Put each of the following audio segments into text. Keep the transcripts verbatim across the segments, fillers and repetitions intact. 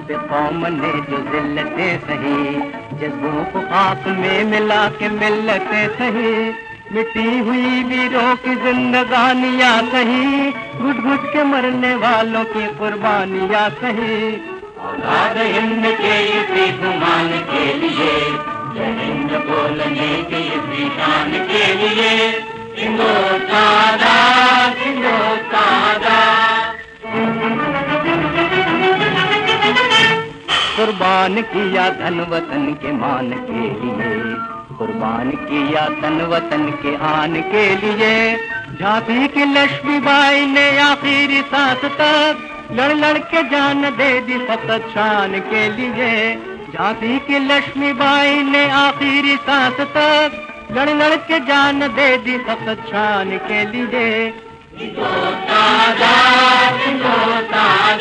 पे कौम ने जो जिल्लते सही, जज्बों को खाक में मिला के मिलते सही, मिटी हुई वीरों की जिंदगानियां सही, घुट घुट के मरने वालों की कुर्बानियां सही। आजाद हिंद के इसी गुमान के लिए, जय हिंद बोलने के इसी शान के लिए, हिंदुस्तान हिंदुस्तान। कुर्बान किया धन वतन के मान के लिए, कुर्बान किया धन वतन के आन के लिए, झांसी की लक्ष्मीबाई ने आखिरी सांस तक लड़ लड़ के जान दे दी फकत शान के लिए। झांसी की लक्ष्मीबाई ने आखिरी सांस तक लड़ लड़ के जान दे दी फकत शान के लिए। हिंदुस्तान हिंदुस्तान।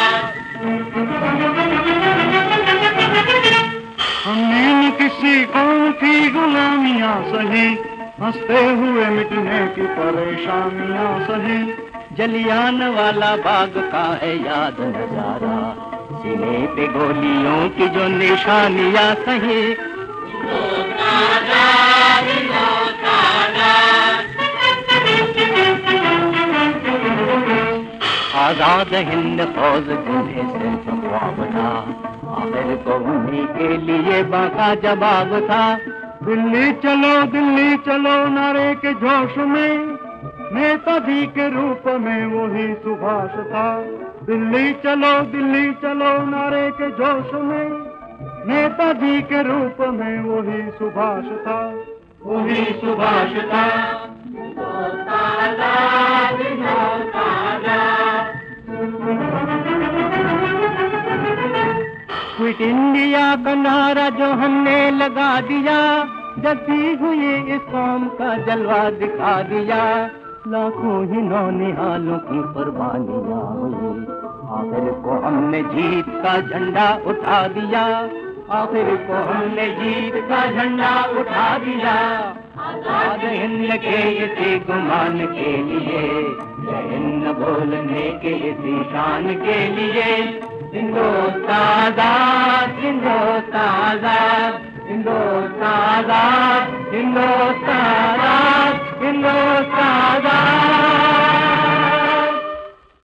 हमने न किसी कौम की गुलामियां सही, हंसते हुए मिटने की परेशानियां सही। जलियान वाला बाग का है याद नजारा, सीने पे गोलियों की जो निशानियां सही। आजाद हिंद फौज जिन्हें सिर्फ ख्वाब था, आखिर को उन्हीं के लिए बाका जवाब था। दिल्ली चलो दिल्ली चलो नारे के जोश में, नेताजी के रूप में वही सुभाष था। दिल्ली चलो दिल्ली चलो नारे के जोश में, नेताजी के रूप में वही सुभाष था, वही सुभाष था। क्विट इंडिया का नारा जो हमने लगा दिया, जलती हुई इस कौम का जलवा दिखा दिया। लाखों ही नौनिहालों की कुर्बानियां हुई, आखिर को हमने जीत का झंडा उठा दिया, आखिर को हमने जीत का झंडा उठा दिया। आजाद हिंद के इसी गुमान के लिए, जय हिंद बोलने के इसी शान के लिए। हिंदुस्तान हिंदुस्तान हिंदुस्तान हिंदुस्तान हिंदुस्तान।